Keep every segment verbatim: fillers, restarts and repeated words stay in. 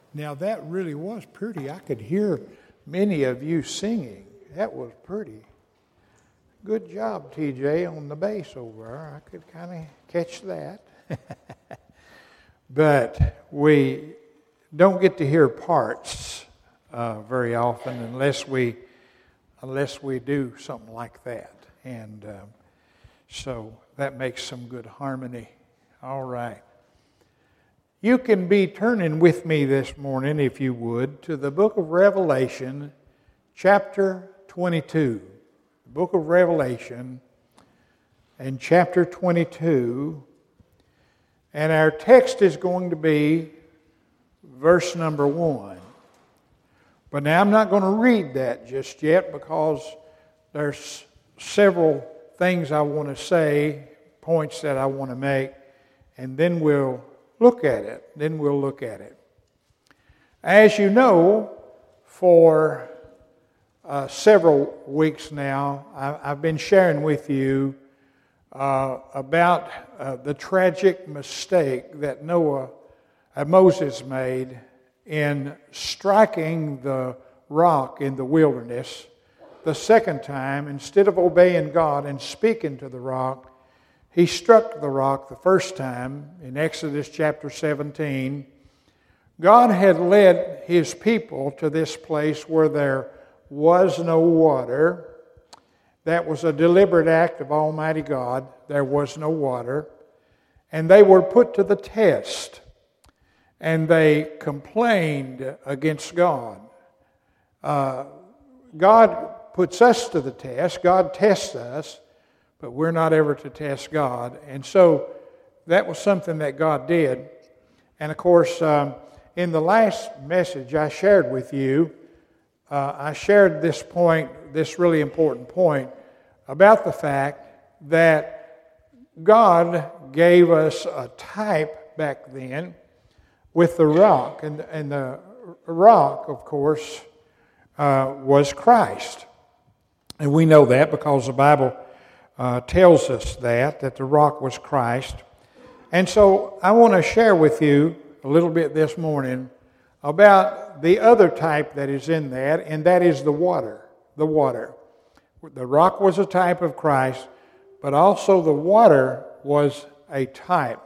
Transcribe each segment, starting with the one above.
Now that really was pretty. I could hear many of you singing. That was pretty. Good job, T J, on the bass over there. I could kind of catch that. But we don't get to hear parts uh, very often unless we unless we do something like that. And um, so that makes some good harmony. All right. You can be turning with me this morning, if you would, to the book of Revelation, chapter twenty-two. The book of Revelation and chapter twenty-two. And our text is going to be verse number one. But now I'm not going to read that just yet because there's several things I want to say, points that I want to make, and then we'll look at it. Then we'll look at it. As you know, for uh, several weeks now, I, I've been sharing with you uh, about uh, the tragic mistake that Noah, uh, Moses made in striking the rock in the wilderness the second time. Instead of obeying God and speaking to the rock, he struck the rock the first time in Exodus chapter seventeen. God had led his people to this place where there was no water. That was a deliberate act of Almighty God. There was no water. And they were put to the test. And they complained against God. Uh, God puts us to the test. God tests us. But we're not ever to test God. And so that was something that God did. And of course, um, in the last message I shared with you, uh, I shared this point, this really important point, about the fact that God gave us a type back then with the rock. And, and the rock, of course, uh, was Christ. And we know that because the Bible Uh, tells us that, that the rock was Christ. And so I want to share with you a little bit this morning about the other type that is in that, and that is the water. The water. The rock was a type of Christ, but also the water was a type.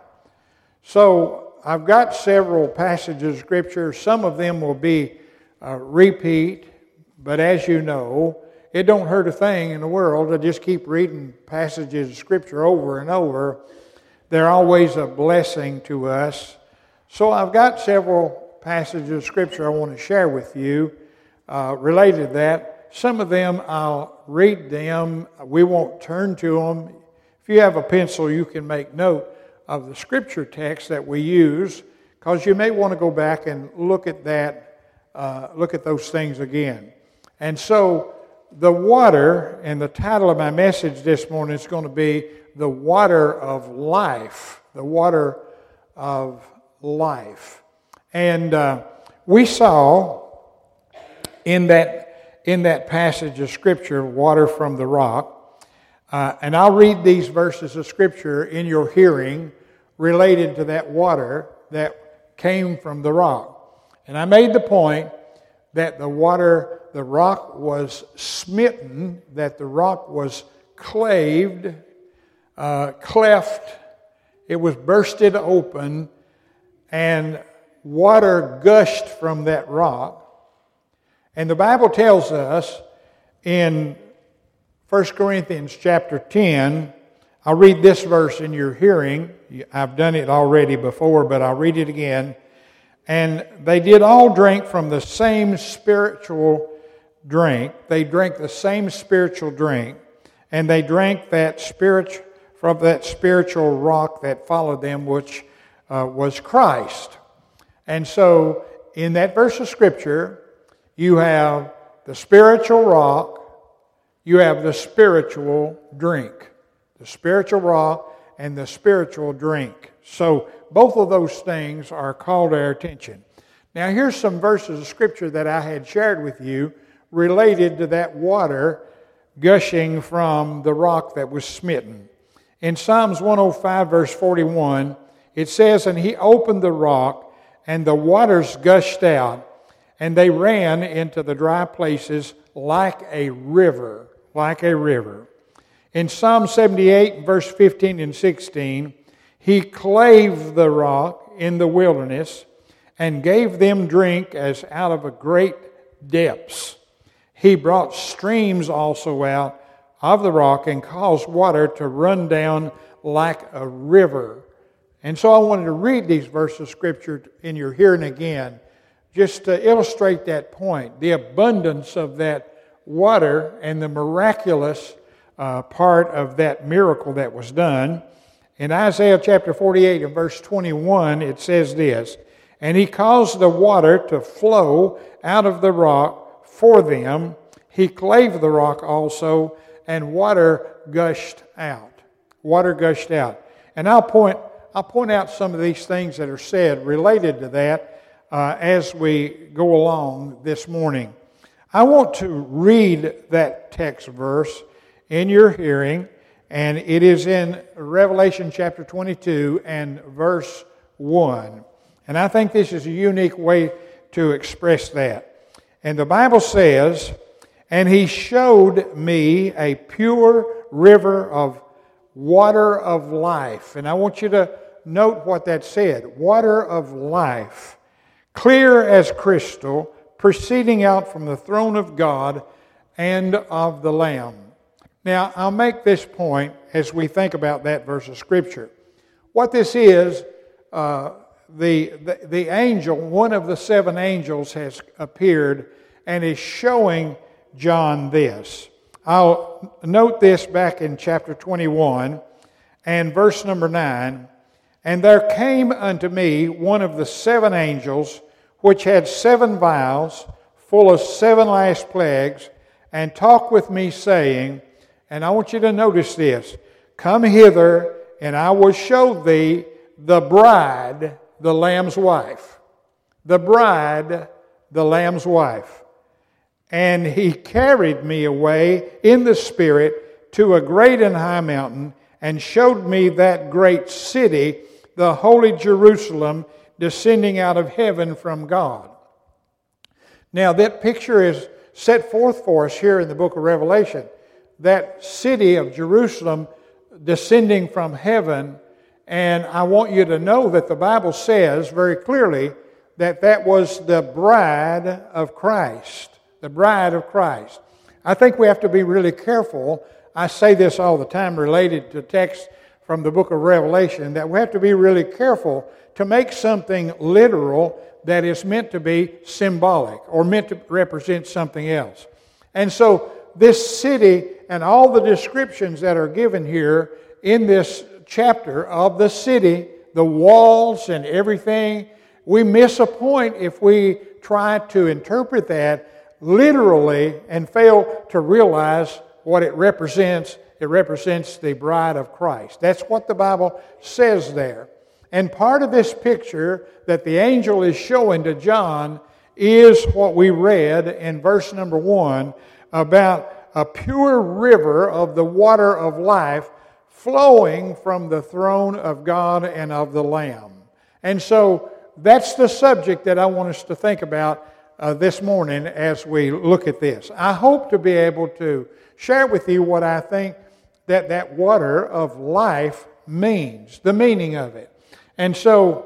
So I've got several passages of Scripture. Some of them will be uh, repeat, but as you know, it don't hurt a thing in the world to just keep reading passages of Scripture over and over. They're always a blessing to us. So I've got several passages of Scripture I want to share with you uh, related to that. Some of them I'll read them. We won't turn to them. If you have a pencil, you can make note of the Scripture text that we use, because you may want to go back and look at that, uh, look at those things again. And so the water, and the title of my message this morning is going to be The Water of Life. The Water of Life. And uh, we saw in that, in that passage of Scripture, water from the rock, uh, and I'll read these verses of Scripture in your hearing related to that water that came from the rock. And I made the point that the water, the rock was smitten, that the rock was claved, uh, cleft, it was bursted open, and water gushed from that rock. And the Bible tells us in First Corinthians chapter ten, I'll read this verse in your hearing. I've done it already before, but I'll read it again. And they did all drink from the same spiritual drink. They drank the same spiritual drink. And they drank that spirit from that spiritual rock that followed them, which uh, was Christ. And so, in that verse of Scripture, you have the spiritual rock, you have the spiritual drink. The spiritual rock and the spiritual drink. So, both of those things are called to our attention. Now, here's some verses of Scripture that I had shared with you related to that water gushing from the rock that was smitten. In Psalms one oh five, verse forty-one, it says, "And he opened the rock, and the waters gushed out, and they ran into the dry places like a river, like a river. In Psalm seventy-eight, verse fifteen and sixteen, He clave the rock in the wilderness and gave them drink as out of a great depths. He brought streams also out of the rock and caused water to run down like a river. And so I wanted to read these verses of Scripture in your hearing again, just to illustrate that point, the abundance of that water and the miraculous uh, part of that miracle that was done. In Isaiah chapter forty-eight and verse twenty-one, it says this, "And He caused the water to flow out of the rock for them. He clave the rock also, and water gushed out." Water gushed out. And I'll point, I'll point out some of these things that are said related to that uh, as we go along this morning. I want to read that text verse in your hearing, and it is in Revelation chapter twenty-two and verse one. And I think this is a unique way to express that. And the Bible says, "And He showed me a pure river of water of life." And I want you to note what that said. Water of life, clear as crystal, proceeding out from the throne of God and of the Lamb. Now, I'll make this point as we think about that verse of Scripture. What this is, uh, the, the, the angel, one of the seven angels has appeared and is showing John this. I'll note this back in chapter twenty-one and verse number nine. "And there came unto me one of the seven angels, which had seven vials, full of seven last plagues, and talked with me, saying," and I want you to notice this, "Come hither, and I will show thee the bride, the Lamb's wife." The bride, the Lamb's wife. "And He carried me away in the Spirit to a great and high mountain, and showed me that great city, the holy Jerusalem, descending out of heaven from God." Now that picture is set forth for us here in the book of Revelation. That city of Jerusalem descending from heaven, and I want you to know that the Bible says very clearly that that was the bride of Christ. The bride of Christ. I think we have to be really careful. I say this all the time related to text from the book of Revelation, that we have to be really careful to make something literal that is meant to be symbolic or meant to represent something else. And so this city and all the descriptions that are given here in this chapter of the city, the walls and everything, we miss a point if we try to interpret that literally and fail to realize what it represents. It represents the bride of Christ. That's what the Bible says there. And part of this picture that the angel is showing to John is what we read in verse number one about a pure river of the water of life flowing from the throne of God and of the Lamb. And so that's the subject that I want us to think about Uh, this morning as we look at this. I hope to be able to share with you what I think that that water of life means, the meaning of it. And so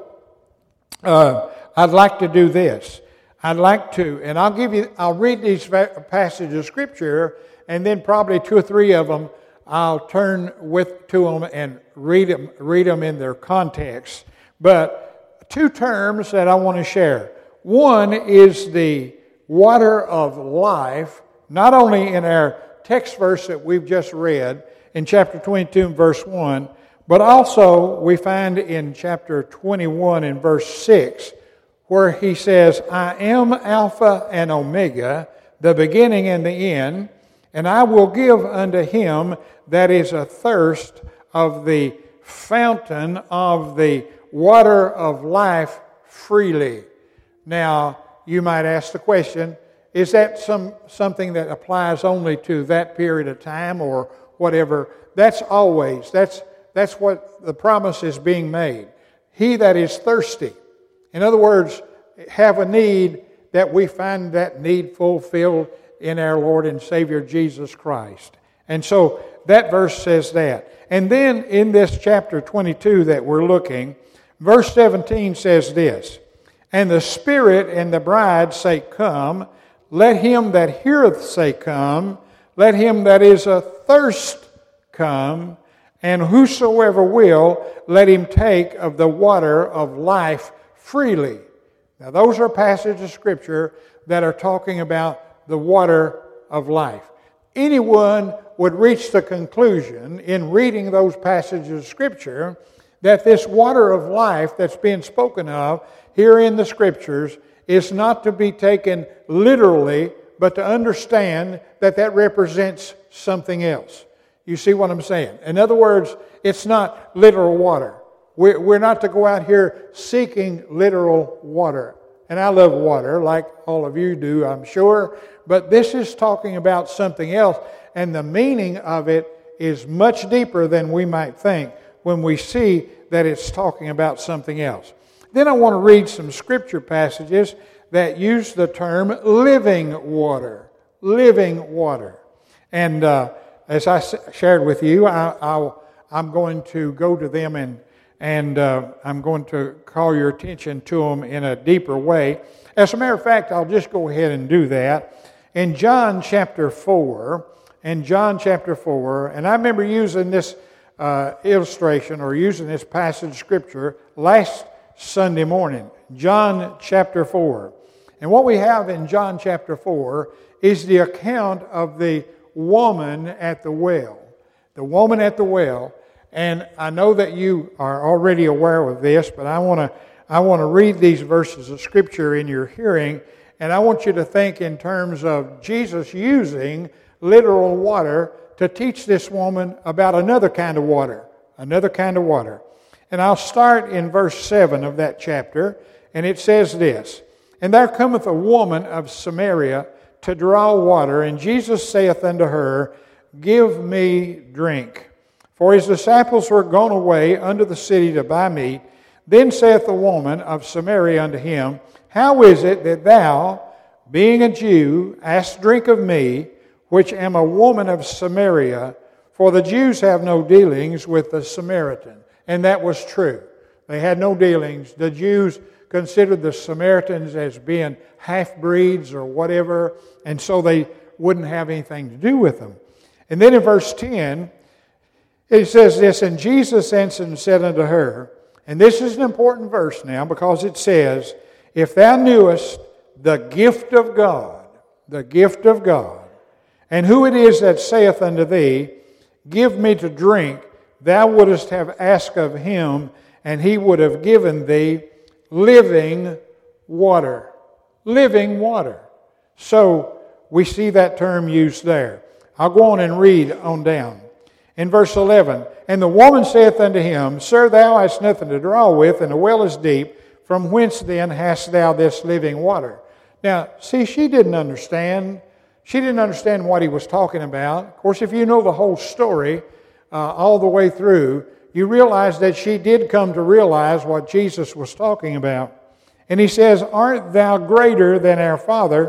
uh, I'd like to do this. I'd like to, and I'll give you, I'll read these passages of Scripture, and then probably two or three of them I'll turn with to them and read them, read them in their context. But two terms that I want to share. One is the water of life, not only in our text verse that we've just read in chapter twenty-two and verse one, but also we find in chapter twenty-one and verse six, where he says, "I am Alpha and Omega, the beginning and the end, and I will give unto him that is athirst of the fountain of the water of life freely." Now, you might ask the question, is that some something that applies only to that period of time or whatever? That's always, that's that's what the promise is being made. He that is thirsty. In other words, have a need that we find that need fulfilled in our Lord and Savior Jesus Christ. And so that verse says that. And then in this chapter twenty-two that we're looking, verse seventeen says this, "And the Spirit and the bride say, Come. Let him that heareth say, Come. Let him that is athirst come. And whosoever will, let him take of the water of life freely." Now those are passages of Scripture that are talking about the water of life. Anyone would reach the conclusion in reading those passages of Scripture that this water of life that's being spoken of here in the Scriptures is not to be taken literally, but to understand that that represents something else. You see what I'm saying? In other words, it's not literal water. We're, we're not to go out here seeking literal water. And I love water, like all of you do, I'm sure. But this is talking about something else. And the meaning of it is much deeper than we might think when we see that it's talking about something else. Then I want to read some scripture passages that use the term living water. Living water. And uh, as I shared with you, I, I'll, I'm going to go to them and And uh, I'm going to call your attention to them in a deeper way. As a matter of fact, I'll just go ahead and do that. In John chapter four, in John chapter four, and I remember using this uh, illustration or using this passage of Scripture last Sunday morning. John chapter four. And what we have in John chapter four is the account of the woman at the well. The woman at the well. And I know that you are already aware of this, but I want to I want to read these verses of Scripture in your hearing, and I want you to think in terms of Jesus using literal water to teach this woman about another kind of water, another kind of water. And I'll start in verse seven of that chapter, and it says this, "And there cometh a woman of Samaria to draw water, and Jesus saith unto her, Give me drink. For his disciples were gone away unto the city to buy meat. Then saith the woman of Samaria unto him, How is it that thou, being a Jew, ask drink of me, which am a woman of Samaria? For the Jews have no dealings with the Samaritan." And that was true. They had no dealings. The Jews considered the Samaritans as being half-breeds or whatever, and so they wouldn't have anything to do with them. And then in verse ten, it says this, "And Jesus answered and said unto her," and this is an important verse now because it says, "If thou knewest the gift of God, the gift of God, and who it is that saith unto thee, Give me to drink, thou wouldest have asked of him, and he would have given thee living water." Living water. So we see that term used there. I'll go on and read on down. In verse eleven, "And the woman saith unto him, Sir, thou hast nothing to draw with, and the well is deep. From whence then hast thou this living water?" Now, see, she didn't understand. She didn't understand what he was talking about. Of course, if you know the whole story uh, all the way through, you realize that she did come to realize what Jesus was talking about. And he says, "Art thou greater than our father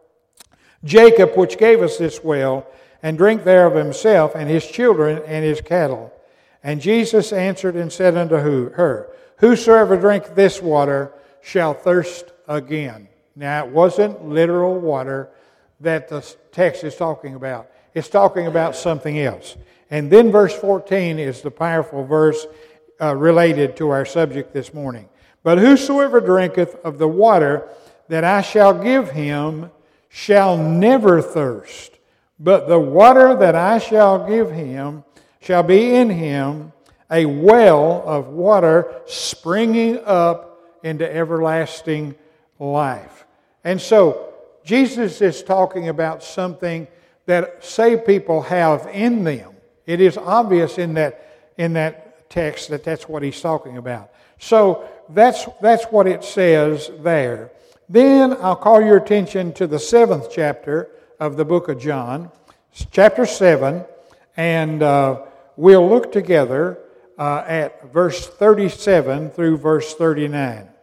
Jacob, which gave us this well, and drink thereof himself, and his children, and his cattle? And Jesus answered and said unto her, Whosoever drinketh this water shall thirst again." Now, it wasn't literal water that the text is talking about. It's talking about something else. And then verse fourteen is the powerful verse uh, related to our subject this morning. "But whosoever drinketh of the water that I shall give him shall never thirst. But the water that I shall give him shall be in him a well of water springing up into everlasting life." And so, Jesus is talking about something that saved people have in them. It is obvious in that, in that text that that's what he's talking about. So, that's, that's what it says there. Then I'll call your attention to the seventh chapter of the book of John, chapter seven, and uh, we'll look together uh, at verse thirty-seven through verse thirty-nine.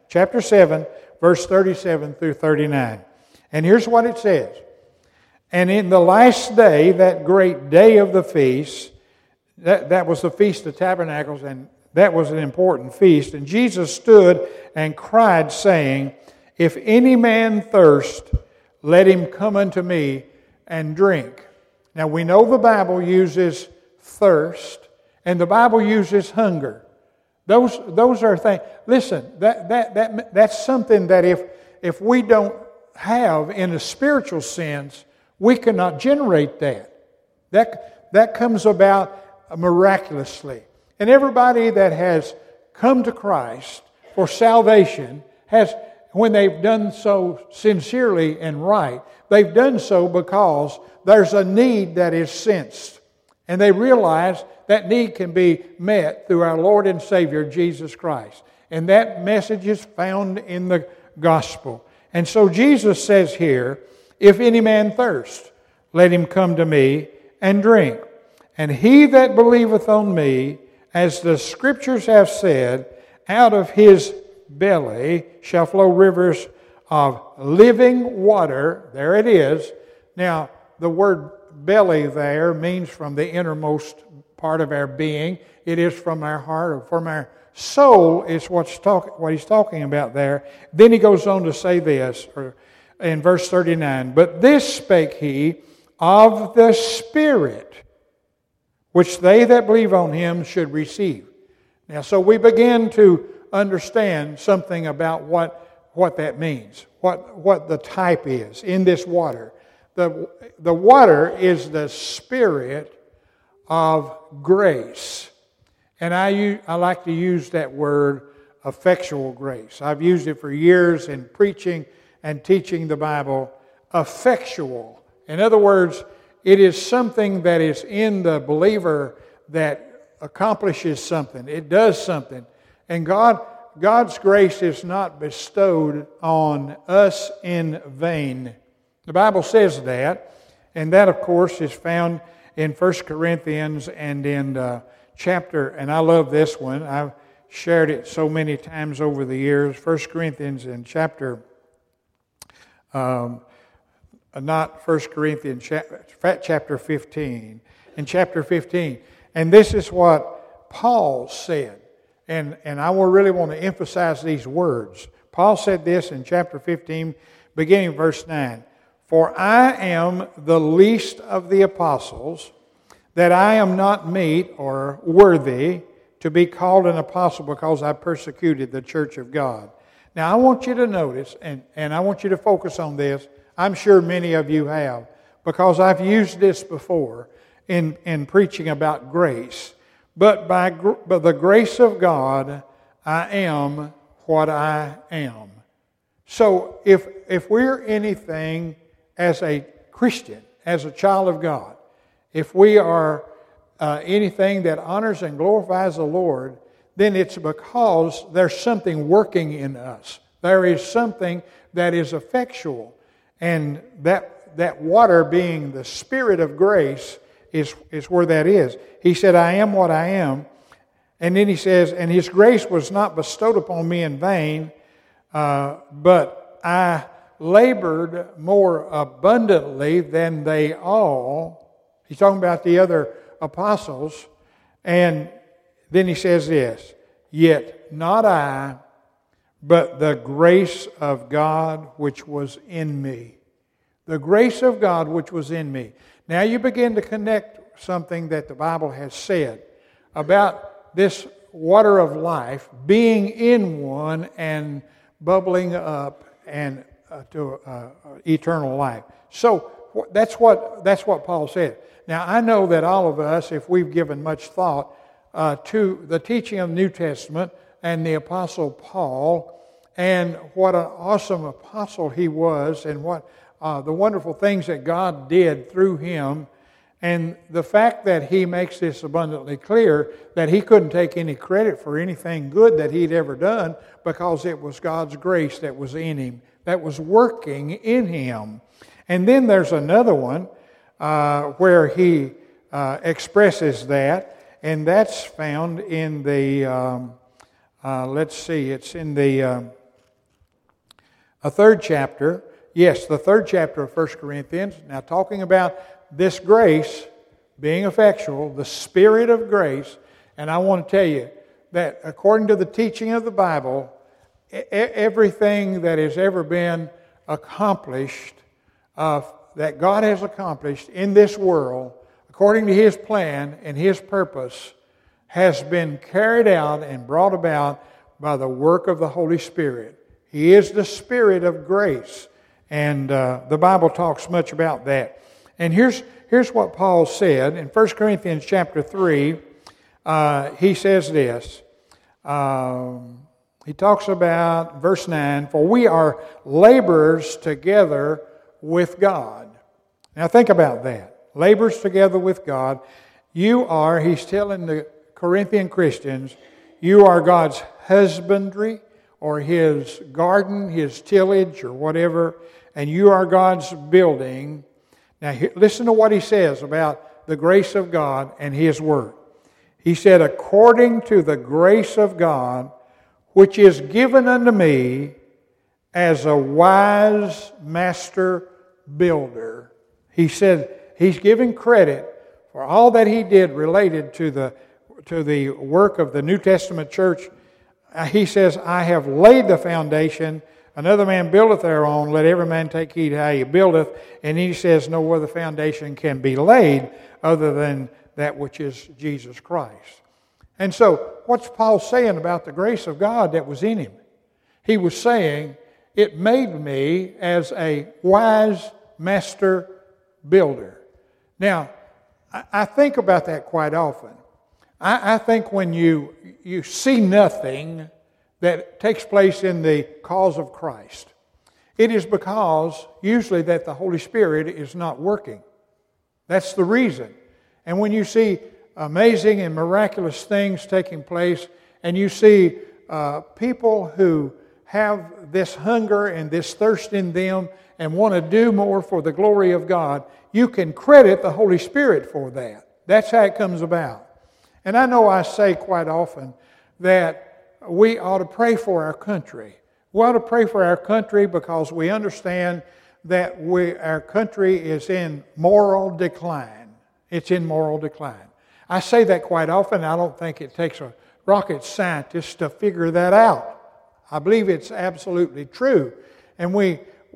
chapter seven, verse thirty-seven through thirty-nine. And here's what it says. And in the last day, that great day of the feast, that, that was the Feast of Tabernacles, and that was an important feast. And Jesus stood and cried, saying, If any man thirst, let him come unto me and drink. Now we know the Bible uses thirst, and the Bible uses hunger. Those, those are things. Listen, that, that, that, that's something that if, if we don't have in a spiritual sense, we cannot generate that. That, that comes about miraculously. And everybody that has come to Christ for salvation has, when they've done so sincerely and right, they've done so because there's a need that is sensed. And they realize that need can be met through our Lord and Savior, Jesus Christ. And that message is found in the gospel. And so Jesus says here, If any man thirst, let him come to me and drink. And he that believeth on me, as the Scriptures have said, out of his belly shall flow rivers of living water. There it is. Now, the word belly there means from the innermost part of our being. It is from our heart or from our soul is what's talk, what he's talking about there. Then he goes on to say this or in verse thirty-nine, But this spake he of the Spirit, which they that believe on him should receive. Now, so we begin to understand something about what, what that means, what, what the type is in this water. The, the water is the Spirit of grace. And I, I like to use that word, effectual grace. I've used it for years in preaching and teaching the Bible. Effectual. In other words, it is something that is in the believer that accomplishes something. It does something. And God, God's grace is not bestowed on us in vain. The Bible says that, and that, of course, is found in First Corinthians and in uh, chapter, and I love this one. I've shared it so many times over the years. First Corinthians in chapter, um, not First Corinthians, chapter fifteen. In chapter fifteen. And this is what Paul said. And, and I will really want to emphasize these words. Paul said this in chapter fifteen, beginning verse nine. For I am the least of the apostles, that I am not meet or worthy to be called an apostle because I persecuted the church of God. Now I want you to notice, and, and I want you to focus on this. I'm sure many of you have, because I've used this before in, in preaching about grace. But by, by the grace of God, I am what I am. So if, if we're anything as a Christian, as a child of God, if we are uh, anything that honors and glorifies the Lord, then it's because there's something working in us. There is something that is effectual. And that that water being the Spirit of grace is, is where that is. He said, I am what I am. And then he says, and His grace was not bestowed upon me in vain, uh, but I labored more abundantly than they all. He's talking about the other apostles. And then he says this, yet not I, but the grace of God which was in me. The grace of God which was in me. Now you begin to connect something that the Bible has said about this water of life being in one and bubbling up and uh, to uh, eternal life. So that's what that's what Paul said. Now I know that all of us, if we've given much thought uh, to the teaching of the New Testament and the Apostle Paul, and what an awesome apostle he was, and what uh, the wonderful things that God did through him, and the fact that he makes this abundantly clear that he couldn't take any credit for anything good that he'd ever done, because it was God's grace that was in him, that was working in him. And then there's another one uh, where he uh, expresses that, and that's found in the, um, uh, let's see, it's in the... Um, a third chapter. Yes, the third chapter of First Corinthians. Now talking about this grace being effectual, the Spirit of grace. And I want to tell you that according to the teaching of the Bible, everything that has ever been accomplished, uh, that God has accomplished in this world, according to His plan and His purpose, has been carried out and brought about by the work of the Holy Spirit. He is the Spirit of grace. And uh, the Bible talks much about that. And here's, here's what Paul said in First Corinthians chapter three. Uh, he says this. Um, he talks about verse nine, for we are laborers together with God. Now think about that. Laborers together with God. You are, he's telling the Corinthian Christians, you are God's husbandry or His garden, His tillage or whatever, and you are God's building. Now listen to what he says about the grace of God and His work. He said, according to the grace of God, which is given unto me as a wise master builder. He said he's giving credit for all that he did related to the, to the work of the New Testament church. He says, I have laid the foundation, another man buildeth thereon, let every man take heed how he buildeth. And he says, no other foundation can be laid other than that which is Jesus Christ. And so, what's Paul saying about the grace of God that was in him? He was saying, it made me as a wise master builder. Now, I think about that quite often. I think when you, you see nothing that takes place in the cause of Christ, it is because usually that the Holy Spirit is not working. That's the reason. And when you see amazing and miraculous things taking place, and you see uh, people who have this hunger and this thirst in them and want to do more for the glory of God, you can credit the Holy Spirit for that. That's how it comes about. And I know I say quite often that we ought to pray for our country. We ought to pray for our country because we understand that we, our country is in moral decline. It's in moral decline. I say that quite often. I don't think it takes a rocket scientist to figure that out. I believe it's absolutely true. And we,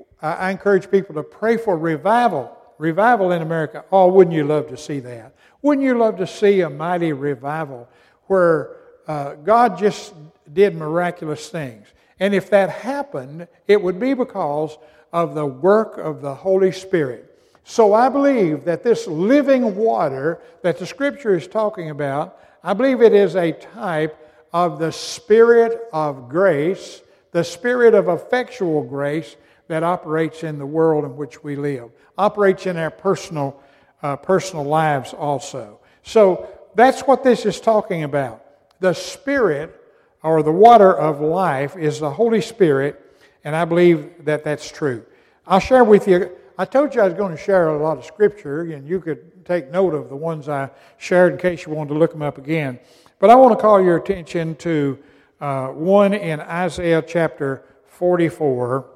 I encourage people to pray for revival. Revival in America. Oh, wouldn't you love to see that? Wouldn't you love to see a mighty revival where uh, God just did miraculous things? And if that happened, it would be because of the work of the Holy Spirit. So I believe that this living water that the Scripture is talking about, I believe it is a type of the Spirit of grace, the Spirit of effectual grace that operates in the world in which we live, operates in our personal, uh, personal lives also. So that's what this is talking about. The Spirit, or the water of life, is the Holy Spirit, and I believe that that's true. I'll share with you. I told you I was going to share a lot of Scripture, and you could take note of the ones I shared in case you wanted to look them up again. But I want to call your attention to uh, one in Isaiah chapter forty-four,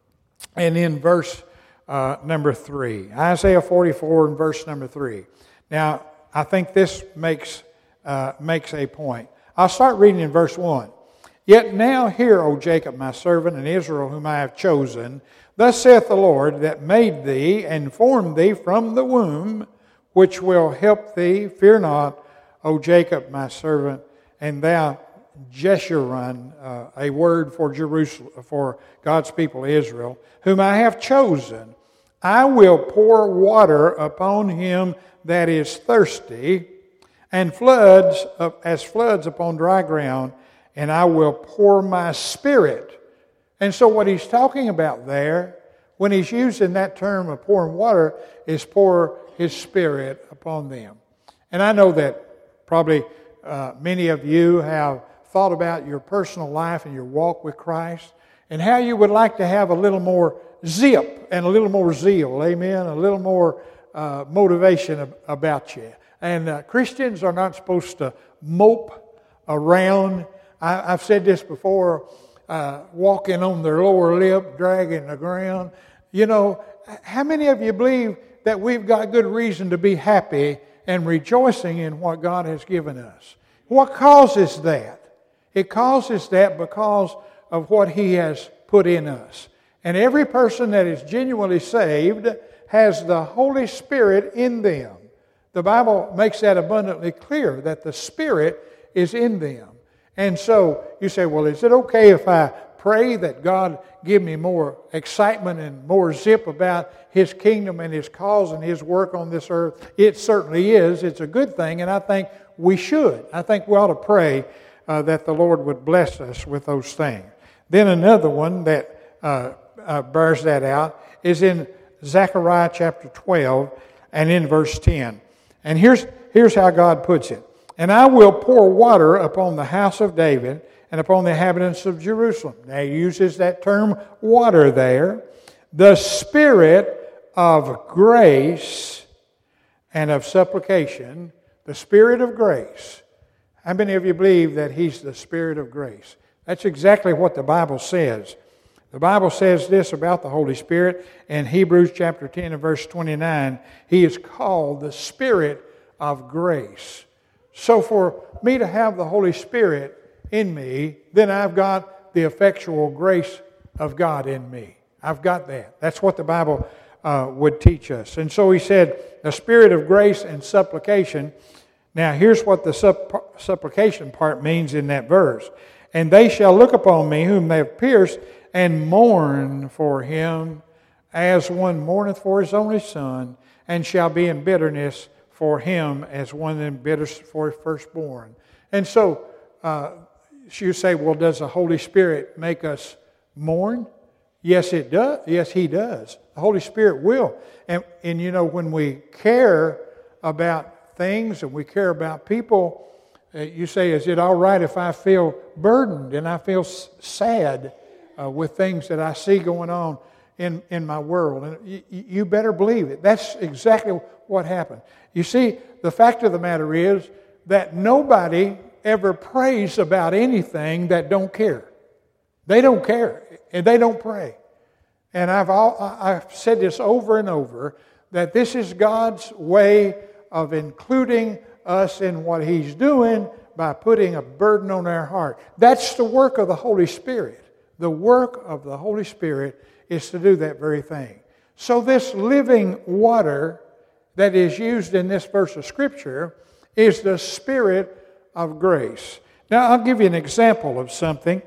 and in verse uh, number three. Isaiah forty-four and verse number three. Now, I think this makes uh, makes a point. I'll start reading in verse one. Yet now hear, O Jacob, my servant, and Israel, whom I have chosen. Thus saith the Lord, that made thee and formed thee from the womb, which will help thee. Fear not, O Jacob, my servant, and thou Jeshurun, uh, a word for Jerusalem, for God's people Israel, whom I have chosen. I will pour water upon him that is thirsty, and floods as floods upon dry ground, and I will pour my Spirit. And so what he's talking about there, when he's using that term of pouring water, is pour his Spirit upon them. And I know that probably uh, many of you have thought about your personal life and your walk with Christ, and how you would like to have a little more zip and a little more zeal, amen, a little more uh, motivation about you. And uh, Christians are not supposed to mope around. I, I've said this before. uh, walking on their lower lip, dragging the ground. You know, how many of you believe that we've got good reason to be happy and rejoicing in what God has given us? What causes that? It causes that because of what He has put in us. And every person that is genuinely saved has the Holy Spirit in them. The Bible makes that abundantly clear, that the Spirit is in them. And so you say, well, is it okay if I pray that God give me more excitement and more zip about His kingdom and His cause and His work on this earth? It certainly is. It's a good thing, and I think we should. I think we ought to pray uh, that the Lord would bless us with those things. Then another one that uh, uh, bears that out is in Zechariah chapter twelve and in verse ten. And here's, here's how God puts it. And I will pour water upon the house of David and upon the inhabitants of Jerusalem. Now he uses that term water there. The Spirit of grace and of supplication. The Spirit of grace. How many of you believe that He's the Spirit of grace? That's exactly what the Bible says. The Bible says this about the Holy Spirit in Hebrews chapter ten and verse twenty-nine. He is called the Spirit of grace. So for me to have the Holy Spirit in me, then I've got the effectual grace of God in me. I've got that. That's what the Bible uh, would teach us. And so he said, the Spirit of grace and supplication. Now here's what the supp- supplication part means in that verse. And they shall look upon me whom they have pierced and mourn for him as one mourneth for his only son, and shall be in bitterness for him as one in bitterness for his firstborn. And so uh, you say, well, does the Holy Spirit make us mourn? Yes, it does. Yes, He does. The Holy Spirit will. And, and you know, when we care about things and we care about people, uh, you say, is it all right if I feel burdened and I feel s- sad uh, with things that I see going on in, in my world? And you, you better believe it. That's exactly what happened. You see, the fact of the matter is that nobody ever prays about anything that don't care. They don't care, and they don't pray. And I've all, I've said this over and over, that this is God's way of including us in what He's doing by putting a burden on our heart. That's the work of the Holy Spirit. The work of the Holy Spirit is to do that very thing. So this living water that is used in this verse of Scripture is the Spirit of grace. Now, I'll give you an example of something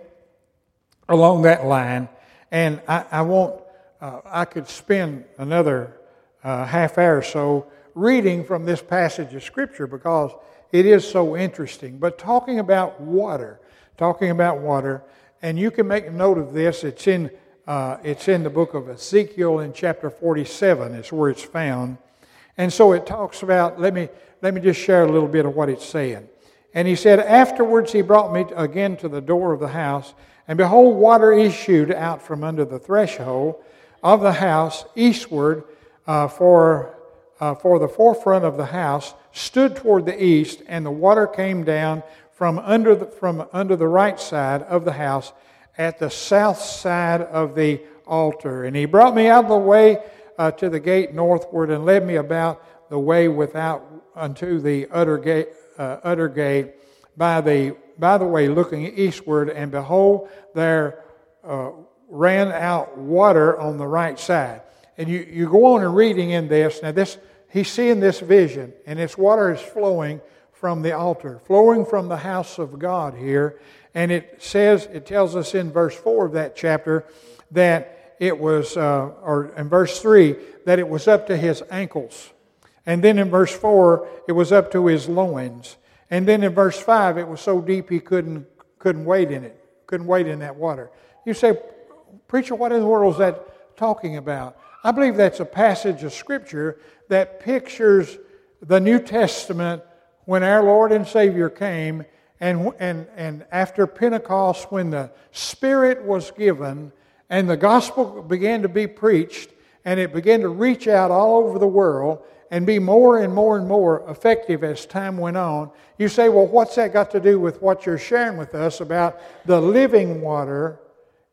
along that line, and I, I won't, uh, I could spend another uh, half hour or so reading from this passage of Scripture because it is so interesting. But talking about water, talking about water, and you can make a note of this, it's in, uh, it's in the book of Ezekiel in chapter forty-seven, is where it's found. And so it talks about, let me, let me just share a little bit of what it's saying. And he said, afterwards he brought me again to the door of the house, and behold, water issued out from under the threshold of the house eastward, uh, for uh, for the forefront of the house stood toward the east, and the water came down from under the from under the right side of the house at the south side of the altar. And he brought me out of the way uh, to the gate northward, and led me about the way without unto the utter gate, uh, utter gate by the by the way looking eastward, and behold, there uh, ran out water on the right side. And you, you go on and reading in this. Now this he's seeing this vision, and this water is flowing from the altar, flowing from the house of God here. And it says, it tells us in verse four of that chapter that it was, uh, or in verse three, that it was up to his ankles. And then in verse four, it was up to his loins. And then in verse five, it was so deep he couldn't couldn't wade in it, couldn't wade in that water. You say, preacher, what in the world is that talking about? I believe that's a passage of Scripture that pictures the New Testament when our Lord and Savior came, and and and after Pentecost, when the Spirit was given and the gospel began to be preached, and it began to reach out all over the world and be more and more and more effective as time went on. You say, well, what's that got to do with what you're sharing with us about the living water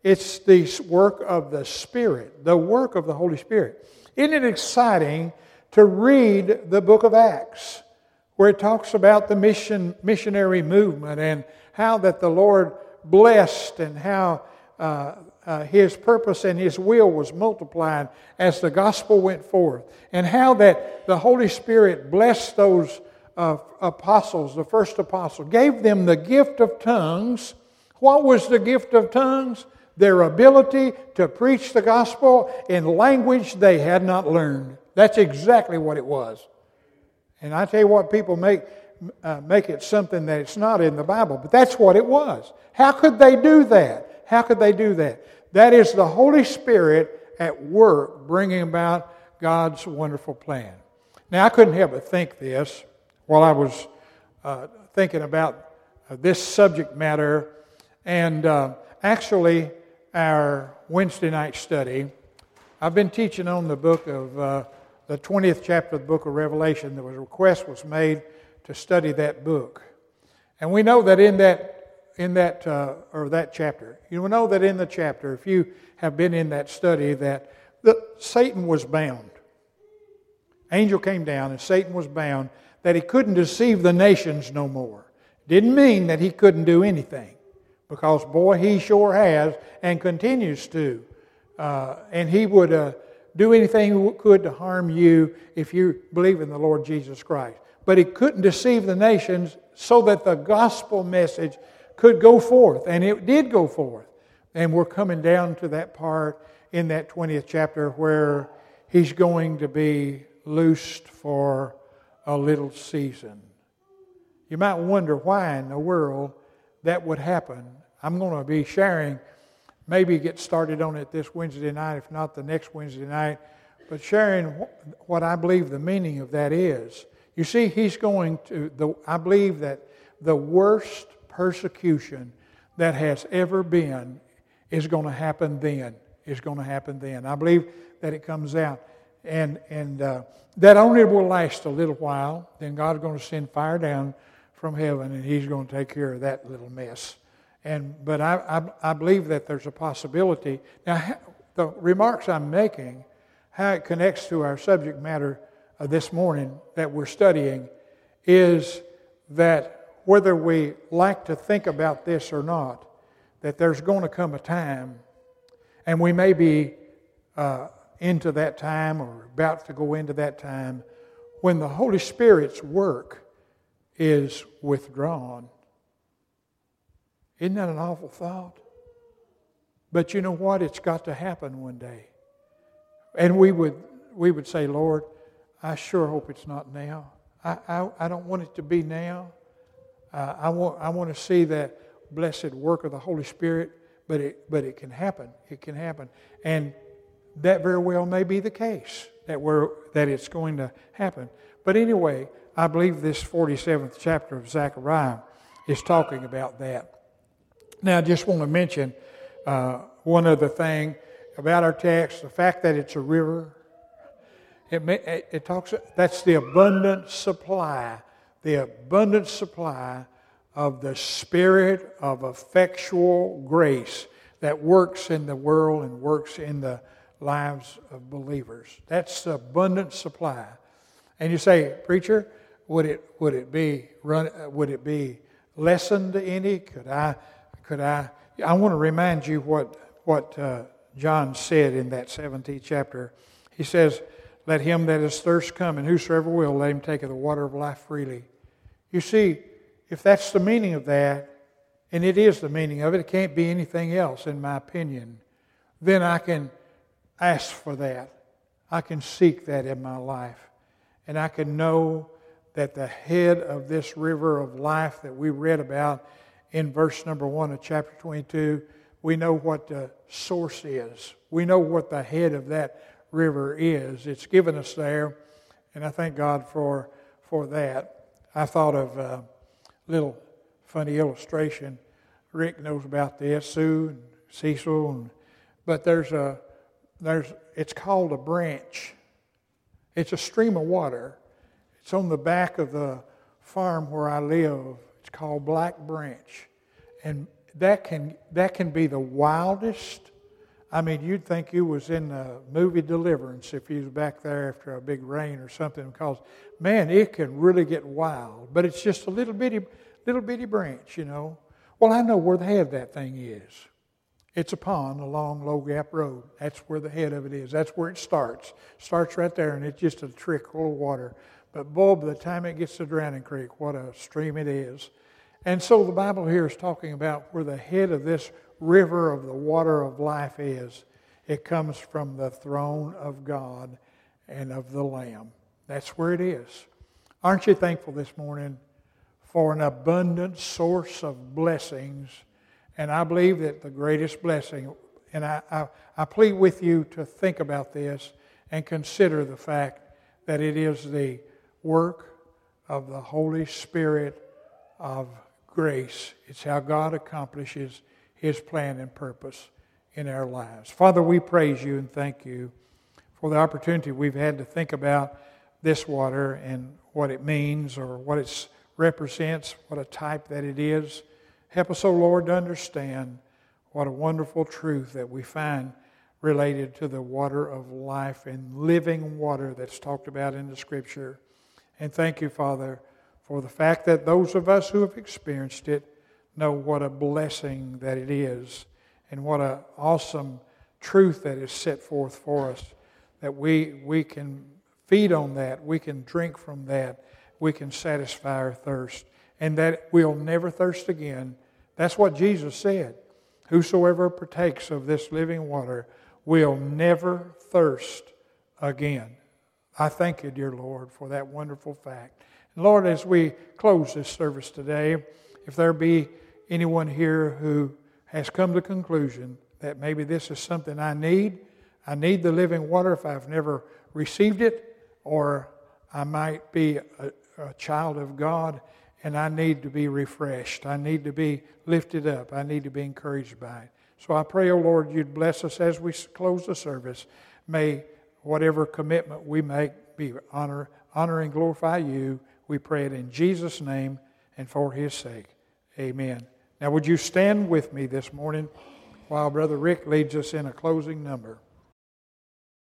It's the work of the Spirit, the work of the Holy Spirit. Isn't it exciting to read the book of Acts, where it talks about the mission missionary movement and how that the Lord blessed and how uh, uh, His purpose and His will was multiplied as the gospel went forth, and how that the Holy Spirit blessed those uh, apostles, the first apostle, gave them the gift of tongues. What was the gift of tongues? Their ability to preach the gospel in language they had not learned. That's exactly what it was. And I tell you what, people make uh, make it something that it's not in the Bible, but that's what it was. How could they do that? How could they do that? That is the Holy Spirit at work bringing about God's wonderful plan. Now, I couldn't help but think this while I was uh, thinking about uh, this subject matter, and uh, actually our Wednesday night study, I've been teaching on the book of uh, the twentieth chapter of the book of Revelation. There was a request was made to study that book. And we know that in that in that uh, or that chapter, you know that in the chapter, if you have been in that study, that the, Satan was bound. Angel came down and Satan was bound, that he couldn't deceive the nations no more. Didn't mean that he couldn't do anything, because boy, he sure has and continues to. Uh, and he would uh, do anything he could to harm you if you believe in the Lord Jesus Christ. But he couldn't deceive the nations so that the gospel message could go forth. And it did go forth. And we're coming down to that part in that twentieth chapter where he's going to be loosed for a little season. You might wonder why in the world that would happen. I'm going to be sharing, maybe get started on it this Wednesday night, if not the next Wednesday night, but sharing what I believe the meaning of that is. You see, he's going to, the, I believe that the worst persecution that has ever been is going to happen then, is going to happen then. I believe that it comes out. And, and uh, that only will last a little while. Then God's going to send fire down from heaven, and He's going to take care of that little mess. And but I, I, I believe that there's a possibility. Now, the remarks I'm making, how it connects to our subject matter uh, this morning that we're studying, is that whether we like to think about this or not, that there's going to come a time, and we may be uh, into that time or about to go into that time, when the Holy Spirit's work is withdrawn. Isn't that an awful thought? But you know what? It's got to happen one day. And we would we would say, Lord, I sure hope it's not now. I, I, I don't want it to be now. Uh, I want I want to see that blessed work of the Holy Spirit, but it but it can happen. It can happen. And that very well may be the case, that we're that it's going to happen. But anyway, I believe this forty-seventh chapter of Zechariah is talking about that. Now, I just want to mention uh, one other thing about our text, the fact that it's a river. It, may, it, it talks. That's the abundant supply, the abundant supply of the Spirit of effectual grace that works in the world and works in the lives of believers. That's the abundant supply. And you say, preacher, would it would it be run? Would it be lessened any? Could I? Could I? I want to remind you what what uh, John said in that seventeenth chapter. He says, "Let him that is thirst come, and whosoever will, let him take of the water of life freely." You see, if that's the meaning of that, and it is the meaning of it, it can't be anything else, in my opinion. Then I can ask for that. I can seek that in my life, and I can know that the head of this river of life that we read about in verse number one of chapter twenty-two, we know what the source is. We know what the head of that river is. It's given us there, and I thank God for for that. I thought of a little funny illustration. Rick knows about this, Sue and Cecil, and, but there's a there's it's called a branch. It's a stream of water. It's on the back of the farm where I live. It's called Black Branch. And that can that can be the wildest. I mean, you'd think you was in the movie Deliverance if you was back there after a big rain or something, because, man, it can really get wild. But it's just a little bitty, little bitty branch, you know. Well, I know where the head of that thing is. It's a pond along Low Gap Road. That's where the head of it is. That's where it starts. Starts right there, and it's just a trickle of water. But boy, by the time it gets to Drowning Creek, what a stream it is. And so the Bible here is talking about where the head of this river of the water of life is. It comes from the throne of God and of the Lamb. That's where it is. Aren't you thankful this morning for an abundant source of blessings? And I believe that the greatest blessing, and I, I, I plead with you to think about this and consider the fact that it is the work of the Holy Spirit of grace. It's how God accomplishes His plan and purpose in our lives. Father, we praise you and thank you for the opportunity we've had to think about this water and what it means or what it represents, what a type that it is. Help us, O Lord, to understand what a wonderful truth that we find related to the water of life and living water that's talked about in the Scripture. And thank you, Father, for the fact that those of us who have experienced it know what a blessing that it is and what an awesome truth that is set forth for us, that we, we can feed on that, we can drink from that, we can satisfy our thirst, and that we'll never thirst again. That's what Jesus said. Whosoever partakes of this living water will never thirst again. I thank you, dear Lord, for that wonderful fact. And Lord, as we close this service today, if there be anyone here who has come to the conclusion that maybe this is something I need, I need the living water if I've never received it, or I might be a, a child of God and I need to be refreshed. I need to be lifted up. I need to be encouraged by it. So I pray, O Lord, you'd bless us as we close the service. May whatever commitment we make be honor, honor and glorify you. We pray it in Jesus' name and for His sake. Amen. Now, would you stand with me this morning while Brother Rick leads us in a closing number?